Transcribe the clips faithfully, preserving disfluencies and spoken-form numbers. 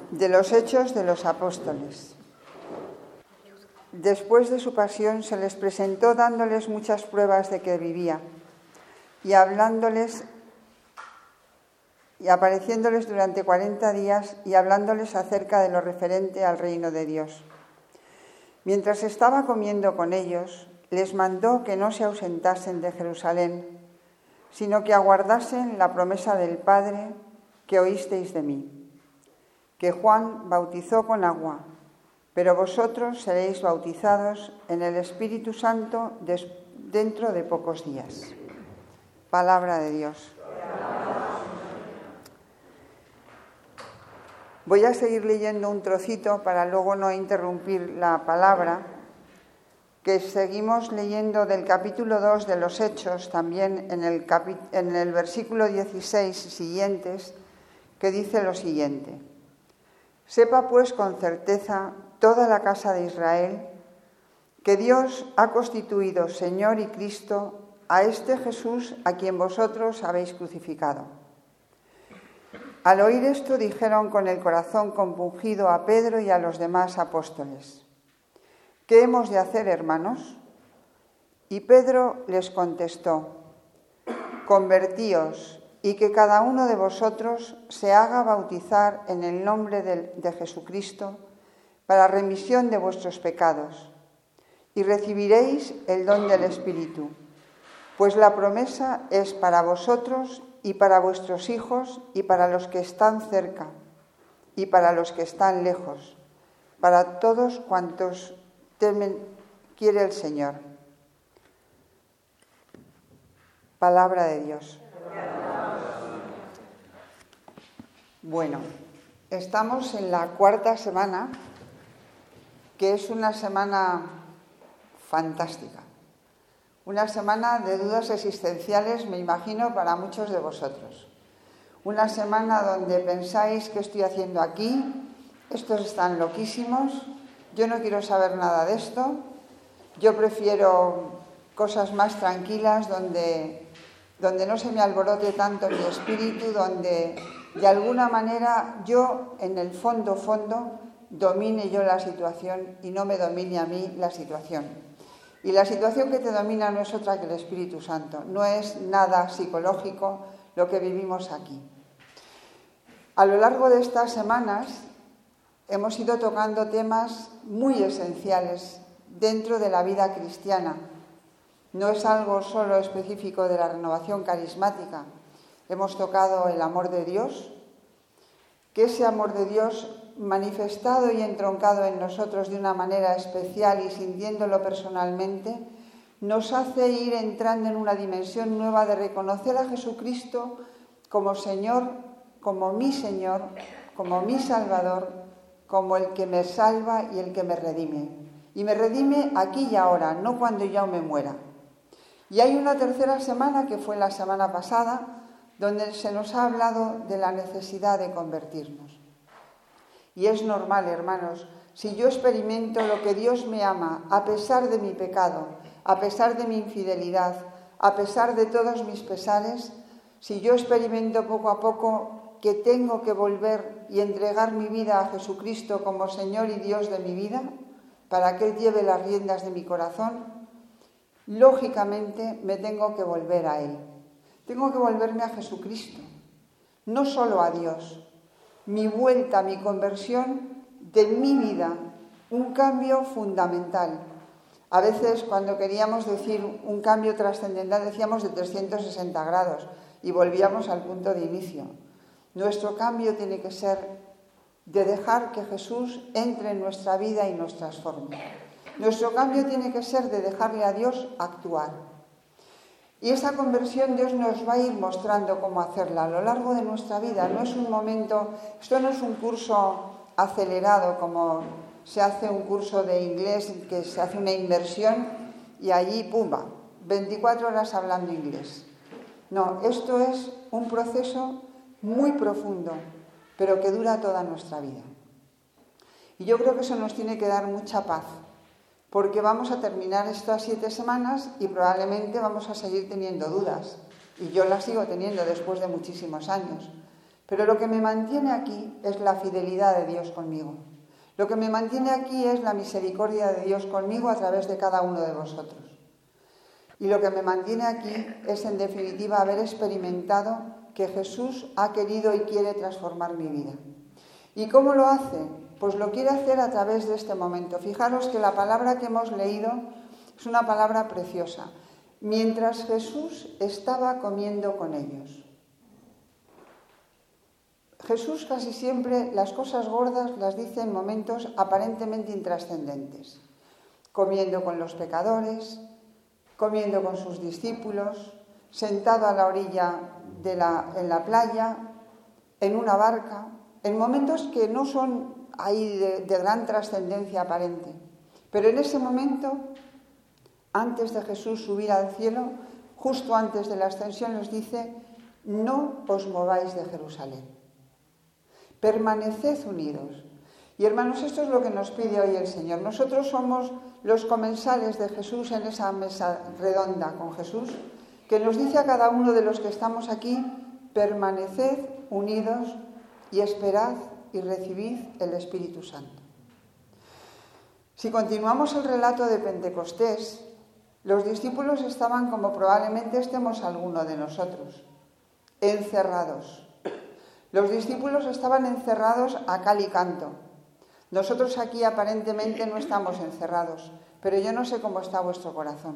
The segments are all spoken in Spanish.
De los Hechos de los Apóstoles. Después de su pasión se les presentó dándoles muchas pruebas de que vivía y hablándoles y apareciéndoles durante cuarenta días y hablándoles acerca de lo referente al reino de Dios. Mientras estaba comiendo con ellos, les mandó que no se ausentasen de Jerusalén, sino que aguardasen la promesa del Padre que oísteis de mí. Que Juan bautizó con agua, pero vosotros seréis bautizados en el Espíritu Santo des- dentro de pocos días. Palabra de Dios. Voy a seguir leyendo un trocito para luego no interrumpir la palabra, que seguimos leyendo del capítulo dos de los Hechos, también en el, capi- en el versículo dieciséis y siguientes, que dice lo siguiente. Sepa pues con certeza toda la casa de Israel que Dios ha constituido Señor y Cristo a este Jesús a quien vosotros habéis crucificado. Al oír esto dijeron con el corazón compungido a Pedro y a los demás apóstoles: ¿Qué hemos de hacer, hermanos? Y Pedro les contestó: Convertíos y que cada uno de vosotros se haga bautizar en el nombre de, de Jesucristo para remisión de vuestros pecados, y recibiréis el don del Espíritu, pues la promesa es para vosotros y para vuestros hijos y para los que están cerca y para los que están lejos, para todos cuantos temen, quiere el Señor. Palabra de Dios. Bueno, estamos en la cuarta semana, que es una semana fantástica. Una semana de dudas existenciales, me imagino, para muchos de vosotros. Una semana donde pensáis: ¿qué estoy haciendo aquí? Estos están loquísimos, yo no quiero saber nada de esto, yo prefiero cosas más tranquilas, donde, donde no se me alborote tanto mi espíritu, donde de alguna manera yo, en el fondo, fondo, domine yo la situación y no me domine a mí la situación. Y la situación que te domina no es otra que el Espíritu Santo, no es nada psicológico lo que vivimos aquí. A lo largo de estas semanas hemos ido tocando temas muy esenciales dentro de la vida cristiana. No es algo solo específico de la renovación carismática. Hemos tocado el amor de Dios, que ese amor de Dios manifestado y entroncado en nosotros de una manera especial y sintiéndolo personalmente, nos hace ir entrando en una dimensión nueva de reconocer a Jesucristo como Señor, como mi Señor, como mi Salvador, como el que me salva y el que me redime. Y me redime aquí y ahora, no cuando ya me muera. Y hay una tercera semana, que fue la semana pasada, donde se nos ha hablado de la necesidad de convertirnos. Y es normal, hermanos, si yo experimento lo que Dios me ama, a pesar de mi pecado, a pesar de mi infidelidad, a pesar de todos mis pesares, si yo experimento poco a poco que tengo que volver y entregar mi vida a Jesucristo como Señor y Dios de mi vida, para que Él lleve las riendas de mi corazón, lógicamente me tengo que volver a Él. Tengo que volverme a Jesucristo, no solo a Dios. Mi vuelta, mi conversión de mi vida, un cambio fundamental. A veces, cuando queríamos decir un cambio trascendental, decíamos de trescientos sesenta grados y volvíamos al punto de inicio. Nuestro cambio tiene que ser de dejar que Jesús entre en nuestra vida y nos transforme. Nuestro cambio tiene que ser de dejarle a Dios actuar. Y esa conversión Dios nos va a ir mostrando cómo hacerla a lo largo de nuestra vida. No es un momento, esto no es un curso acelerado como se hace un curso de inglés, que se hace una inmersión y allí, pumba, veinticuatro horas hablando inglés. No, esto es un proceso muy profundo, pero que dura toda nuestra vida. Y yo creo que eso nos tiene que dar mucha paz, porque vamos a terminar estas siete semanas y probablemente vamos a seguir teniendo dudas. Y yo las sigo teniendo después de muchísimos años. Pero lo que me mantiene aquí es la fidelidad de Dios conmigo. Lo que me mantiene aquí es la misericordia de Dios conmigo a través de cada uno de vosotros. Y lo que me mantiene aquí es, en definitiva, haber experimentado que Jesús ha querido y quiere transformar mi vida. ¿Y cómo lo hace? Pues lo quiere hacer a través de este momento. Fijaros que la palabra que hemos leído es una palabra preciosa. Mientras Jesús estaba comiendo con ellos. Jesús casi siempre las cosas gordas las dice en momentos aparentemente intrascendentes. Comiendo con los pecadores, comiendo con sus discípulos, sentado a la orilla de la, en la playa, en una barca, en momentos que no son ahí de, de gran trascendencia aparente. Pero en ese momento, antes de Jesús subir al cielo, justo antes de la ascensión, nos dice: no os mováis de Jerusalén, permaneced unidos. Y hermanos, esto es lo que nos pide hoy el Señor. Nosotros somos los comensales de Jesús en esa mesa redonda con Jesús, que nos dice a cada uno de los que estamos aquí: permaneced unidos y esperad y recibid el Espíritu Santo. Si continuamos el relato de Pentecostés, los discípulos estaban como probablemente estemos alguno de nosotros, encerrados. Los discípulos estaban encerrados a cal y canto. Nosotros aquí aparentemente no estamos encerrados, pero yo no sé cómo está vuestro corazón.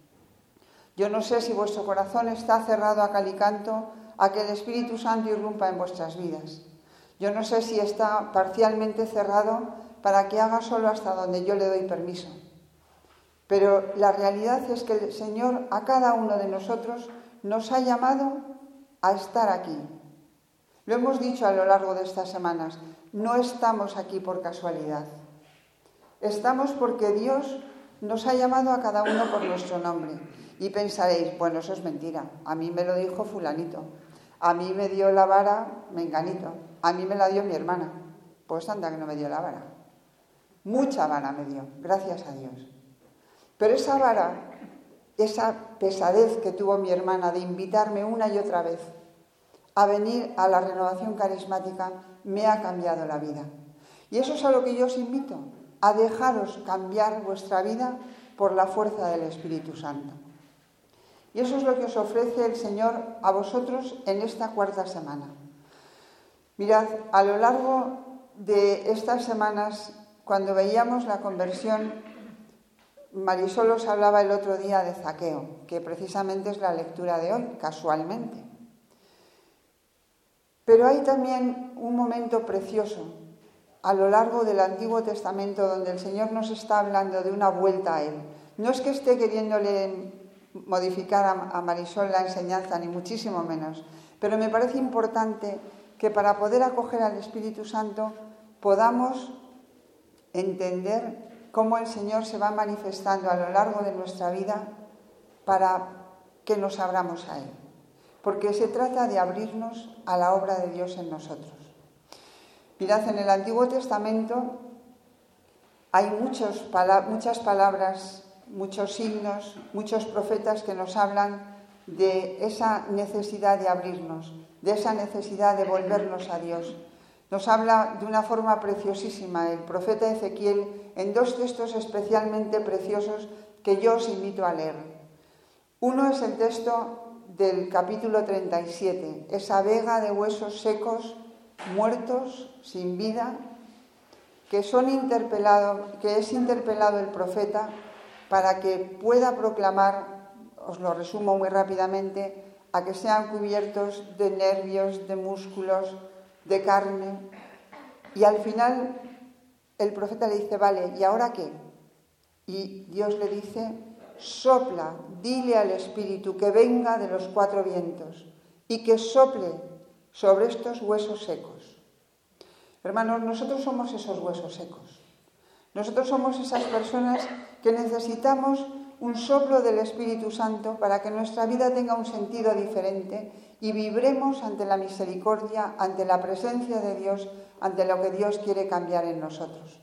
Yo no sé si vuestro corazón está cerrado a cal y canto a que el Espíritu Santo irrumpa en vuestras vidas. Yo no sé si está parcialmente cerrado para que haga solo hasta donde yo le doy permiso. Pero la realidad es que el Señor a cada uno de nosotros nos ha llamado a estar aquí. Lo hemos dicho a lo largo de estas semanas, no estamos aquí por casualidad. Estamos porque Dios nos ha llamado a cada uno por nuestro nombre. Y pensaréis, bueno, eso es mentira. A mí me lo dijo fulanito. A mí me dio la vara menganito. A mí me la dio mi hermana. Pues anda que no me dio la vara. Mucha vara me dio, gracias a Dios. Pero esa vara, esa pesadez que tuvo mi hermana de invitarme una y otra vez a venir a la renovación carismática, me ha cambiado la vida. Y eso es a lo que yo os invito, a dejaros cambiar vuestra vida por la fuerza del Espíritu Santo. Y eso es lo que os ofrece el Señor a vosotros en esta cuarta semana. Mirad, a lo largo de estas semanas, cuando veíamos la conversión, Marisol os hablaba el otro día de Zaqueo, que precisamente es la lectura de hoy, casualmente. Pero hay también un momento precioso a lo largo del Antiguo Testamento donde el Señor nos está hablando de una vuelta a Él. No es que esté queriéndole modificar a Marisol la enseñanza, ni muchísimo menos, pero me parece importante que para poder acoger al Espíritu Santo podamos entender cómo el Señor se va manifestando a lo largo de nuestra vida para que nos abramos a Él. Porque se trata de abrirnos a la obra de Dios en nosotros. Mirad, en el Antiguo Testamento hay muchos, muchas palabras, muchos signos, muchos profetas que nos hablan de esa necesidad de abrirnos, de esa necesidad de volvernos a Dios. Nos habla de una forma preciosísima el profeta Ezequiel en dos textos especialmente preciosos que yo os invito a leer. Uno es el texto del capítulo treinta y siete, esa vega de huesos secos, muertos, sin vida, que son interpelado, que es interpelado el profeta para que pueda proclamar, os lo resumo muy rápidamente, a que sean cubiertos de nervios, de músculos, de carne. Y al final el profeta le dice, vale, ¿y ahora qué? Y Dios le dice, sopla, dile al Espíritu que venga de los cuatro vientos y que sople sobre estos huesos secos. Hermanos, nosotros somos esos huesos secos. Nosotros somos esas personas que necesitamos un soplo del Espíritu Santo para que nuestra vida tenga un sentido diferente y vibremos ante la misericordia, ante la presencia de Dios, ante lo que Dios quiere cambiar en nosotros.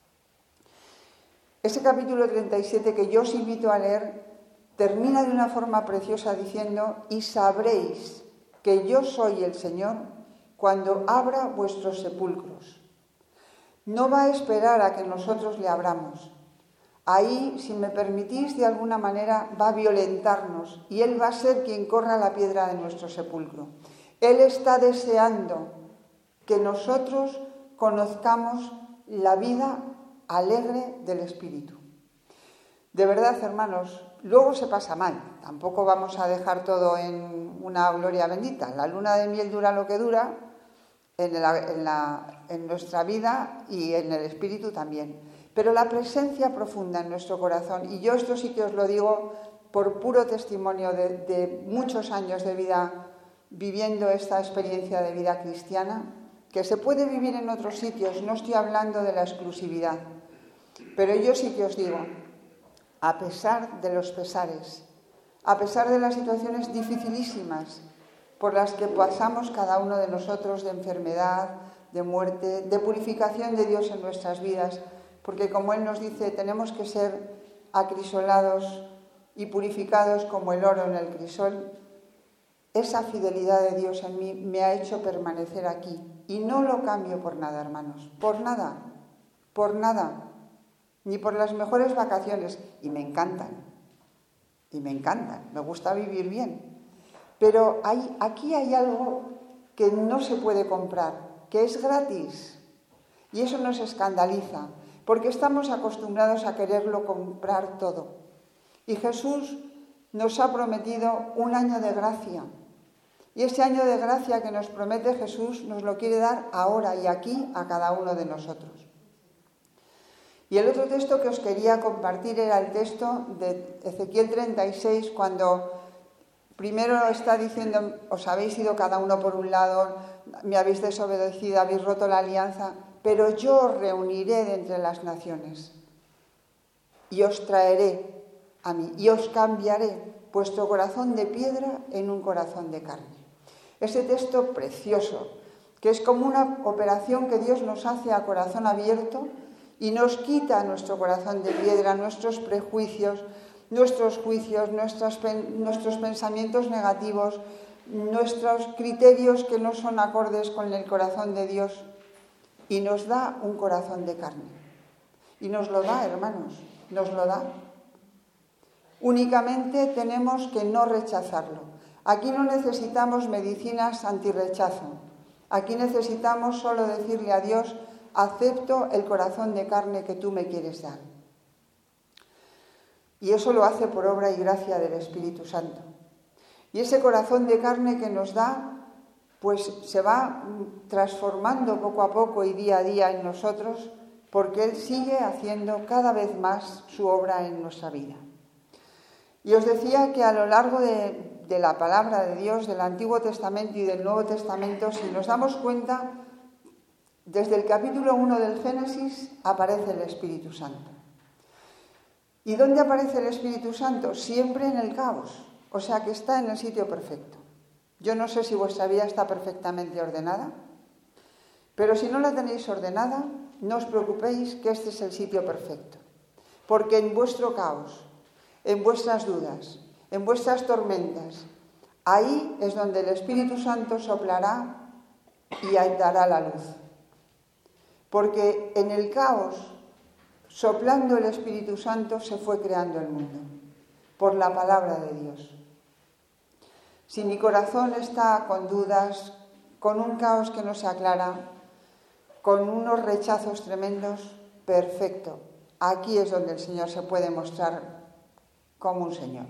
Ese capítulo treinta y siete que yo os invito a leer termina de una forma preciosa diciendo: y sabréis que yo soy el Señor, cuando abra vuestros sepulcros. No va a esperar a que nosotros le abramos. Ahí, si me permitís, de alguna manera va a violentarnos y Él va a ser quien corra la piedra de nuestro sepulcro. Él está deseando que nosotros conozcamos la vida alegre del Espíritu. De verdad, hermanos, luego se pasa mal. Tampoco vamos a dejar todo en una gloria bendita. La luna de miel dura lo que dura en, la, en, la, en nuestra vida y en el Espíritu también. Pero la presencia profunda en nuestro corazón, y yo esto sí que os lo digo por puro testimonio de, de muchos años de vida viviendo esta experiencia de vida cristiana, que se puede vivir en otros sitios, no estoy hablando de la exclusividad, pero yo sí que os digo, a pesar de los pesares, a pesar de las situaciones dificilísimas por las que pasamos cada uno de nosotros, de enfermedad, de muerte, de purificación de Dios en nuestras vidas, porque como Él nos dice, tenemos que ser acrisolados y purificados como el oro en el crisol. Esa fidelidad de Dios en mí me ha hecho permanecer aquí. Y no lo cambio por nada, hermanos. Por nada. Por nada. Ni por las mejores vacaciones. Y me encantan. Y me encantan. Me gusta vivir bien. Pero hay, aquí hay algo que no se puede comprar, que es gratis. Y eso nos escandaliza, porque estamos acostumbrados a quererlo comprar todo. Y Jesús nos ha prometido un año de gracia. Y ese año de gracia que nos promete Jesús nos lo quiere dar ahora y aquí a cada uno de nosotros. Y el otro texto que os quería compartir era el texto de Ezequiel treinta y seis, cuando primero está diciendo, os habéis ido cada uno por un lado, me habéis desobedecido, habéis roto la alianza, pero yo os reuniré de entre las naciones y os traeré a mí y os cambiaré vuestro corazón de piedra en un corazón de carne. Ese texto precioso, que es como una operación que Dios nos hace a corazón abierto y nos quita nuestro corazón de piedra, nuestros prejuicios, nuestros juicios, nuestros, nuestros pensamientos negativos, nuestros criterios que no son acordes con el corazón de Dios, y nos da un corazón de carne. Y nos lo da, hermanos, nos lo da. Únicamente tenemos que no rechazarlo. Aquí no necesitamos medicinas antirrechazo. Aquí necesitamos solo decirle a Dios, acepto el corazón de carne que tú me quieres dar. Y eso lo hace por obra y gracia del Espíritu Santo. Y ese corazón de carne que nos da, pues se va transformando poco a poco y día a día en nosotros, porque Él sigue haciendo cada vez más su obra en nuestra vida. Y os decía que a lo largo de, de la palabra de Dios, del Antiguo Testamento y del Nuevo Testamento, si nos damos cuenta, desde el capítulo uno del Génesis aparece el Espíritu Santo. ¿Y dónde aparece el Espíritu Santo? Siempre en el caos, o sea que está en el sitio perfecto. Yo no sé si vuestra vida está perfectamente ordenada, pero si no la tenéis ordenada, no os preocupéis que este es el sitio perfecto. Porque en vuestro caos, en vuestras dudas, en vuestras tormentas, ahí es donde el Espíritu Santo soplará y dará la luz. Porque en el caos, soplando el Espíritu Santo, se fue creando el mundo, por la palabra de Dios. Si mi corazón está con dudas, con un caos que no se aclara, con unos rechazos tremendos, perfecto. Aquí es donde el Señor se puede mostrar como un Señor.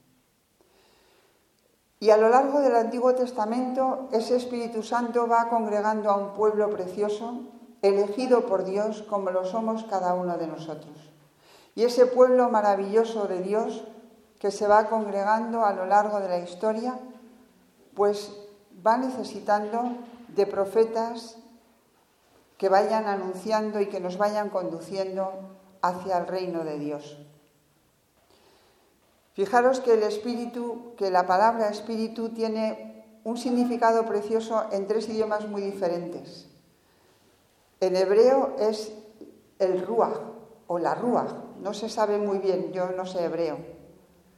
Y a lo largo del Antiguo Testamento, ese Espíritu Santo va congregando a un pueblo precioso, elegido por Dios como lo somos cada uno de nosotros. Y ese pueblo maravilloso de Dios que se va congregando a lo largo de la historia, pues va necesitando de profetas que vayan anunciando y que nos vayan conduciendo hacia el reino de Dios. Fijaros que el espíritu, que la palabra espíritu tiene un significado precioso en tres idiomas muy diferentes. En hebreo es el ruaj o la ruaj, no se sabe muy bien, yo no sé hebreo.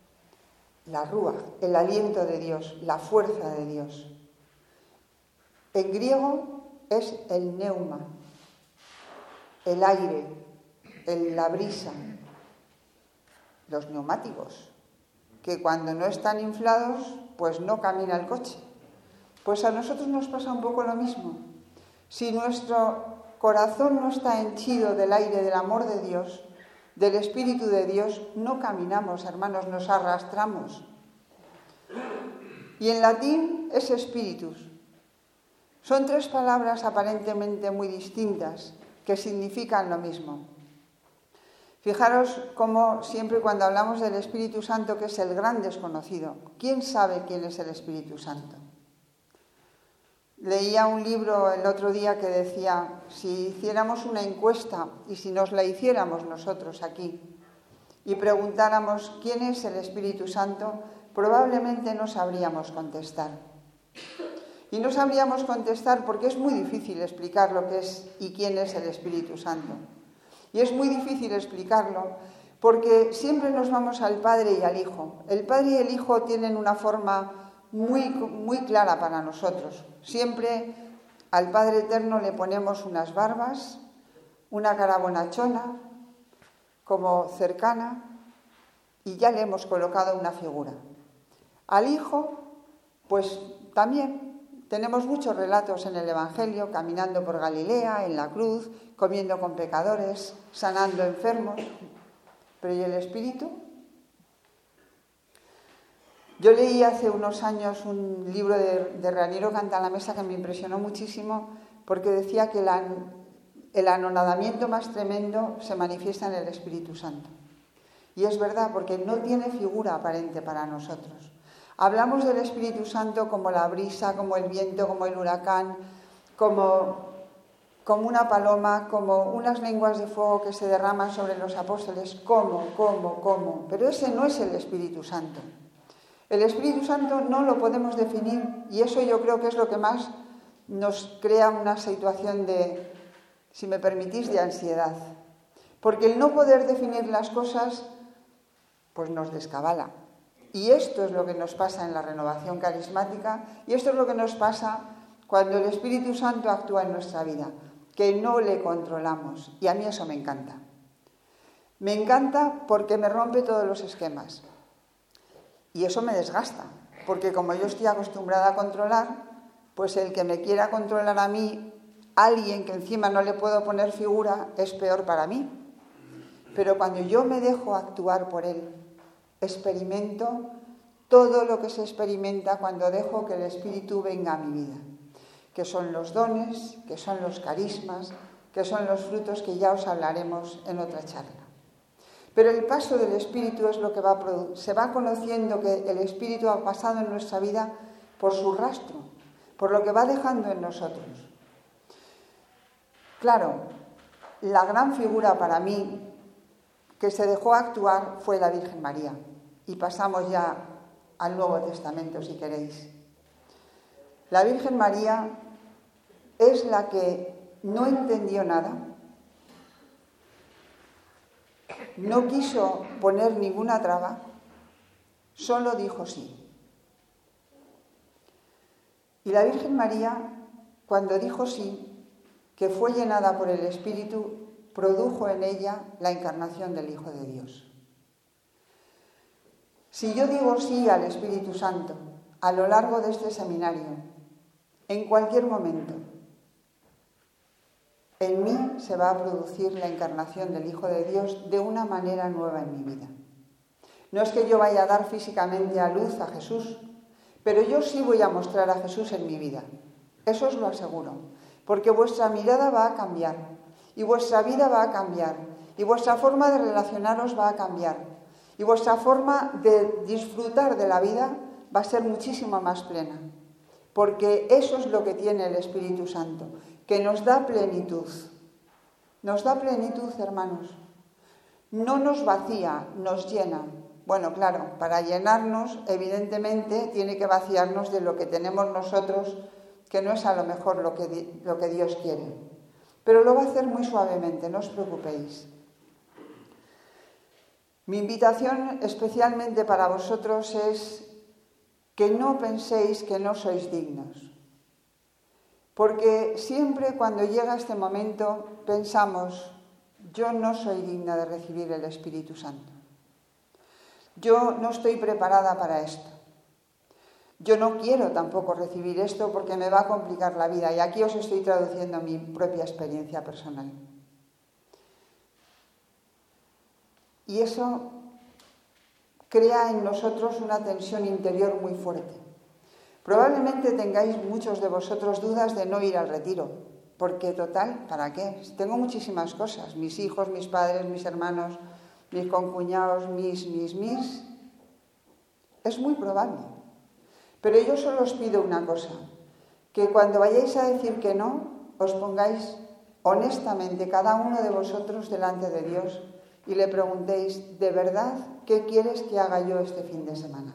La ruaj, el aliento de Dios, la fuerza de Dios. En griego es el pneuma, el aire, el, la brisa, los neumáticos, que cuando no están inflados, pues no camina el coche. Pues a nosotros nos pasa un poco lo mismo. Si nuestro corazón no está henchido del aire del amor de Dios, del Espíritu de Dios, no caminamos, hermanos, nos arrastramos. Y en latín es spiritus. Son tres palabras aparentemente muy distintas que significan lo mismo. Fijaros cómo siempre cuando hablamos del Espíritu Santo, que es el gran desconocido, ¿quién sabe quién es el Espíritu Santo? Leía un libro el otro día que decía, si hiciéramos una encuesta y si nos la hiciéramos nosotros aquí y preguntáramos quién es el Espíritu Santo, probablemente no sabríamos contestar. Y no sabríamos contestar porque es muy difícil explicar lo que es y quién es el Espíritu Santo. Y es muy difícil explicarlo porque siempre nos vamos al Padre y al Hijo. El Padre y el Hijo tienen una forma muy, muy clara para nosotros. Siempre al Padre Eterno le ponemos unas barbas, una cara bonachona, como cercana, y ya le hemos colocado una figura. Al Hijo, pues también tenemos muchos relatos en el Evangelio, caminando por Galilea, en la cruz, comiendo con pecadores, sanando enfermos. Pero ¿y el Espíritu? Yo leí hace unos años un libro de, de Raniero Cantalamessa que me impresionó muchísimo porque decía que la, el anonadamiento más tremendo se manifiesta en el Espíritu Santo. Y es verdad, porque no tiene figura aparente para nosotros. Hablamos del Espíritu Santo como la brisa, como el viento, como el huracán, como, como una paloma, como unas lenguas de fuego que se derraman sobre los apóstoles. ¿Cómo, cómo, cómo? Pero ese no es el Espíritu Santo. El Espíritu Santo no lo podemos definir y eso yo creo que es lo que más nos crea una situación de, si me permitís, de ansiedad. Porque el no poder definir las cosas, pues nos descabala. Y esto es lo que nos pasa en la renovación carismática y esto es lo que nos pasa cuando el Espíritu Santo actúa en nuestra vida, que no le controlamos. Y a mí eso me encanta. Me encanta porque me rompe todos los esquemas. Y eso me desgasta, porque como yo estoy acostumbrada a controlar, pues el que me quiera controlar a mí, alguien que encima no le puedo poner figura, es peor para mí. Pero cuando yo me dejo actuar por él, experimento todo lo que se experimenta cuando dejo que el Espíritu venga a mi vida, que son los dones, que son los carismas, que son los frutos que ya os hablaremos en otra charla. Pero el paso del Espíritu es lo que va a produ- se va conociendo que el Espíritu ha pasado en nuestra vida por su rastro, por lo que va dejando en nosotros. Claro, la gran figura para mí que se dejó actuar fue la Virgen María. Y pasamos ya al Nuevo Testamento, si queréis. La Virgen María es la que no entendió nada, no quiso poner ninguna traba, solo dijo sí. Y la Virgen María, cuando dijo sí, que fue llenada por el Espíritu, produjo en ella la encarnación del Hijo de Dios. Si yo digo sí al Espíritu Santo a lo largo de este seminario, en cualquier momento, en mí se va a producir la encarnación del Hijo de Dios de una manera nueva en mi vida. No es que yo vaya a dar físicamente a luz a Jesús, pero yo sí voy a mostrar a Jesús en mi vida. Eso os lo aseguro, porque vuestra mirada va a cambiar, y vuestra vida va a cambiar, y vuestra forma de relacionaros va a cambiar, y vuestra forma de disfrutar de la vida va a ser muchísimo más plena, porque eso es lo que tiene el Espíritu Santo, que nos da plenitud. Nos da plenitud, hermanos. No nos vacía, nos llena. Bueno, claro, para llenarnos, evidentemente, tiene que vaciarnos de lo que tenemos nosotros, que no es a lo mejor lo que, lo que Dios quiere. Pero lo va a hacer muy suavemente, no os preocupéis. Mi invitación especialmente para vosotros es que no penséis que no sois dignos. Porque siempre cuando llega este momento pensamos, yo no soy digna de recibir el Espíritu Santo. Yo no estoy preparada para esto. Yo no quiero tampoco recibir esto porque me va a complicar la vida. Y aquí os estoy traduciendo mi propia experiencia personal. Y eso crea en nosotros una tensión interior muy fuerte. Probablemente tengáis muchos de vosotros dudas de no ir al retiro, porque total, ¿para qué? Tengo muchísimas cosas, mis hijos, mis padres, mis hermanos, mis concuñados, mis, mis, mis. Es muy probable. Pero yo solo os pido una cosa, que cuando vayáis a decir que no, os pongáis honestamente cada uno de vosotros delante de Dios y le preguntéis, ¿de verdad qué quieres que haga yo este fin de semana?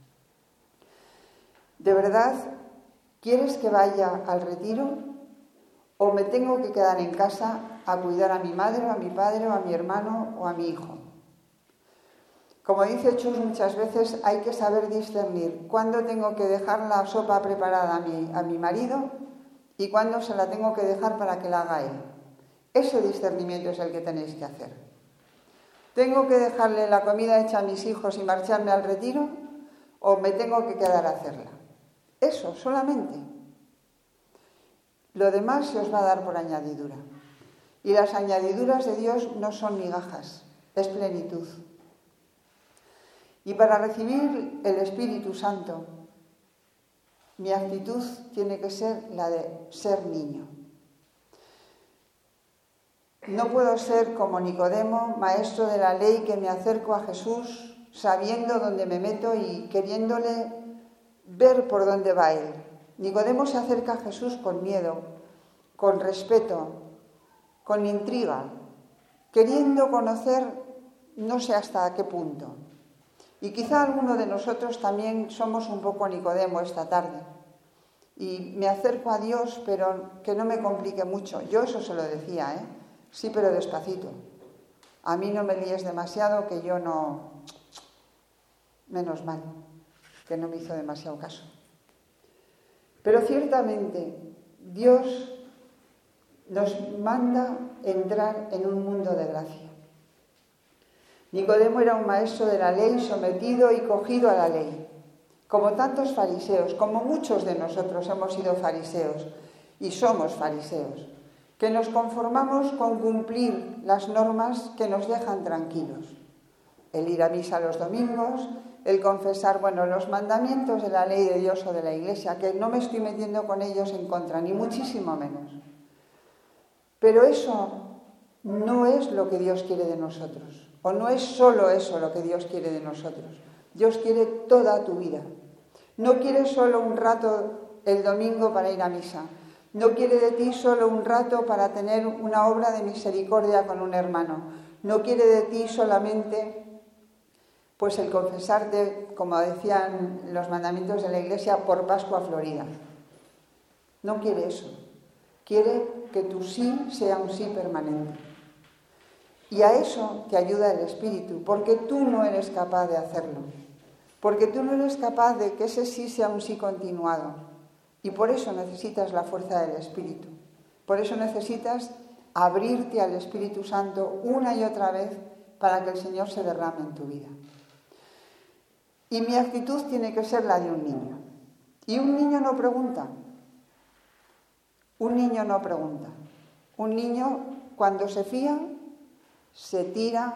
¿De verdad quieres que vaya al retiro o me tengo que quedar en casa a cuidar a mi madre o a mi padre o a mi hermano o a mi hijo? Como dice Chus muchas veces, hay que saber discernir cuándo tengo que dejar la sopa preparada a mi, a mi marido y cuándo se la tengo que dejar para que la haga él. Ese discernimiento es el que tenéis que hacer. ¿Tengo que dejarle la comida hecha a mis hijos y marcharme al retiro o me tengo que quedar a hacerla? Eso, solamente. Lo demás se os va a dar por añadidura. Y las añadiduras de Dios no son migajas, es plenitud. Y para recibir el Espíritu Santo, mi actitud tiene que ser la de ser niño. No puedo ser como Nicodemo, maestro de la ley, que me acerco a Jesús sabiendo dónde me meto y queriéndole ver por dónde va él. Nicodemo se acerca a Jesús con miedo, con respeto, con intriga, queriendo conocer no sé hasta qué punto. Y quizá alguno de nosotros también somos un poco Nicodemo esta tarde. Y me acerco a Dios, pero que no me complique mucho. Yo eso se lo decía, ¿eh? Sí, pero despacito. A mí no me líes demasiado, que yo no... Menos mal, que no me hizo demasiado caso. Pero ciertamente Dios nos manda entrar en un mundo de gracia. Nicodemo era un maestro de la ley sometido y cogido a la ley, como tantos fariseos, como muchos de nosotros hemos sido fariseos y somos fariseos, que nos conformamos con cumplir las normas que nos dejan tranquilos. El ir a misa los domingos, el confesar, bueno, los mandamientos de la ley de Dios o de la Iglesia, que no me estoy metiendo con ellos en contra, ni muchísimo menos. Pero eso no es lo que Dios quiere de nosotros. O no es solo eso lo que Dios quiere de nosotros. Dios quiere toda tu vida. No quiere solo un rato el domingo para ir a misa. No quiere de ti solo un rato para tener una obra de misericordia con un hermano. No quiere de ti solamente pues el confesarte, como decían los mandamientos de la Iglesia, por Pascua Florida. No quiere eso. Quiere que tu sí sea un sí permanente. Y a eso te ayuda el Espíritu, porque tú no eres capaz de hacerlo. Porque tú no eres capaz de que ese sí sea un sí continuado. Y por eso necesitas la fuerza del Espíritu. Por eso necesitas abrirte al Espíritu Santo una y otra vez para que el Señor se derrame en tu vida. Y mi actitud tiene que ser la de un niño. Y un niño no pregunta. Un niño no pregunta. Un niño, cuando se fía, se tira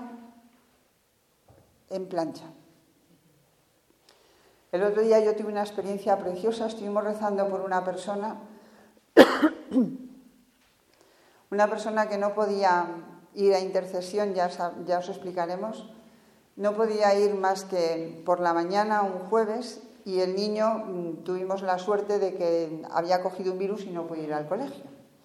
en plancha. El otro día yo tuve una experiencia preciosa. Estuvimos rezando por una persona, una persona que no podía ir a intercesión, ya, ya os explicaremos, no podía ir más que por la mañana un jueves, y el niño, tuvimos la suerte de que había cogido un virus y no pudo ir al colegio.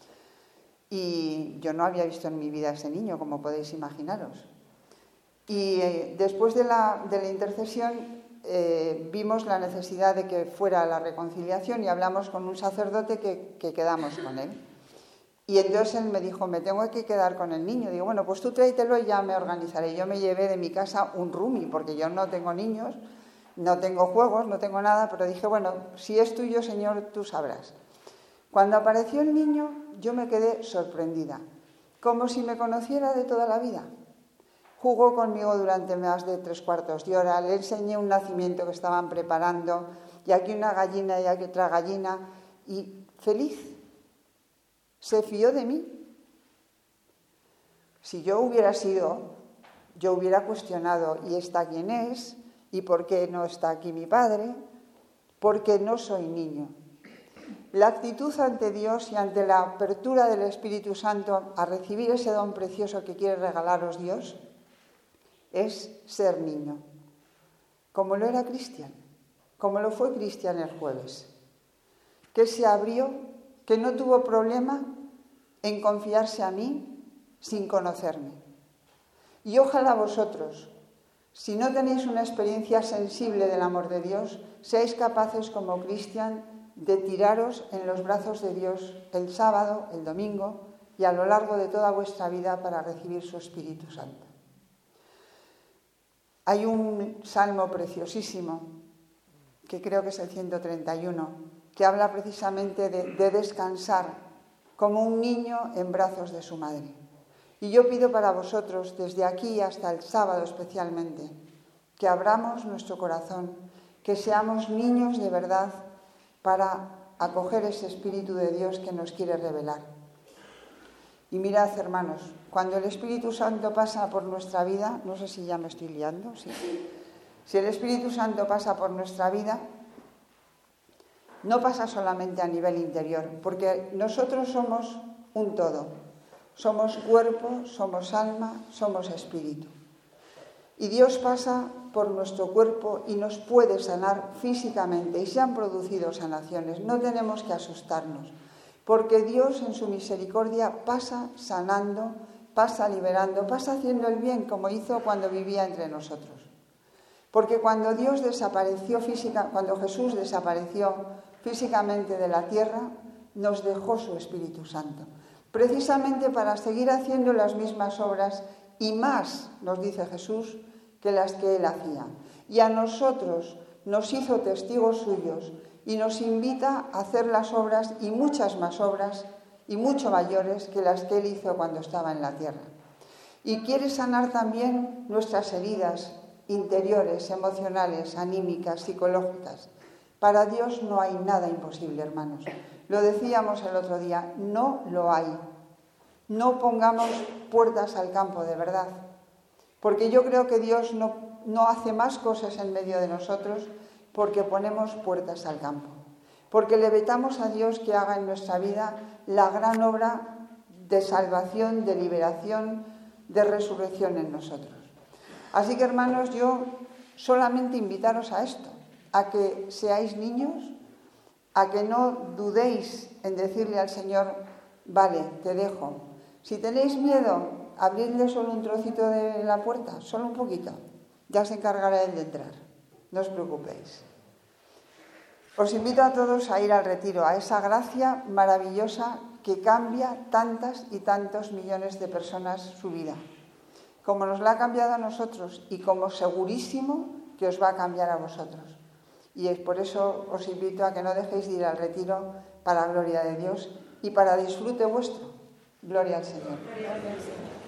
Y yo no había visto en mi vida a ese niño, como podéis imaginaros. Y eh, después de la, de la intercesión eh, vimos la necesidad de que fuera la reconciliación y hablamos con un sacerdote que, que quedamos con él. Y entonces él me dijo, me tengo que quedar con el niño. Digo, bueno, pues tú tráetelo y ya me organizaré. Yo me llevé de mi casa un roomie, porque yo no tengo niños, no tengo juegos, no tengo nada, pero dije, bueno, si es tuyo, Señor, tú sabrás. Cuando apareció el niño, yo me quedé sorprendida, como si me conociera de toda la vida. Jugó conmigo durante más de tres cuartos de hora, le enseñé un nacimiento que estaban preparando, y aquí una gallina y aquí otra gallina, y feliz. Se fió de mí. Si yo hubiera sido, yo hubiera cuestionado, ¿y esta quién es? ¿Y por qué no está aquí mi padre? Porque no soy niño. La actitud ante Dios y ante la apertura del Espíritu Santo a recibir ese don precioso que quiere regalaros Dios es ser niño, como lo era Cristian, como lo fue Cristian el jueves, que se abrió, que no tuvo problema en confiarse a mí sin conocerme. Y ojalá vosotros, si no tenéis una experiencia sensible del amor de Dios, seáis capaces como Cristian de tiraros en los brazos de Dios el sábado, el domingo y a lo largo de toda vuestra vida para recibir su Espíritu Santo. Hay un salmo preciosísimo, que creo que es el ciento treinta y uno, que habla precisamente de, de descansar como un niño en brazos de su madre. Y yo pido para vosotros, desde aquí hasta el sábado especialmente, que abramos nuestro corazón, que seamos niños de verdad para acoger ese Espíritu de Dios que nos quiere revelar. Y mirad, hermanos, cuando el Espíritu Santo pasa por nuestra vida, no sé si ya me estoy liando, ¿sí? Si el Espíritu Santo pasa por nuestra vida, no pasa solamente a nivel interior, porque nosotros somos un todo. Somos cuerpo, somos alma, somos espíritu. Y Dios pasa por nuestro cuerpo y nos puede sanar físicamente. Y se han producido sanaciones. No tenemos que asustarnos, porque Dios en su misericordia pasa sanando, pasa liberando, pasa haciendo el bien, como hizo cuando vivía entre nosotros. Porque cuando Dios desapareció física, cuando Jesús desapareció físicamente de la tierra, nos dejó su Espíritu Santo, precisamente para seguir haciendo las mismas obras y más, nos dice Jesús, que las que Él hacía. Y a nosotros nos hizo testigos suyos y nos invita a hacer las obras y muchas más obras y mucho mayores que las que Él hizo cuando estaba en la tierra. Y quiere sanar también nuestras heridas interiores, emocionales, anímicas, psicológicas. Para Dios no hay nada imposible, hermanos. Lo decíamos el otro día, no lo hay. No pongamos puertas al campo de verdad, porque yo creo que Dios no, no hace más cosas en medio de nosotros porque ponemos puertas al campo, porque le vetamos a Dios que haga en nuestra vida la gran obra de salvación, de liberación, de resurrección en nosotros. Así que, hermanos, yo solamente invitaros a esto, a que seáis niños, a que no dudéis en decirle al Señor, vale, te dejo. Si tenéis miedo, abridle solo un trocito de la puerta, solo un poquito. Ya se encargará Él de entrar. No os preocupéis. Os invito a todos a ir al retiro, a esa gracia maravillosa que cambia tantas y tantos millones de personas su vida, como nos la ha cambiado a nosotros y como segurísimo que os va a cambiar a vosotros. Y es por eso os invito a que no dejéis de ir al retiro para gloria de Dios y para disfrute vuestro. Gloria al Señor. Gloria al Señor.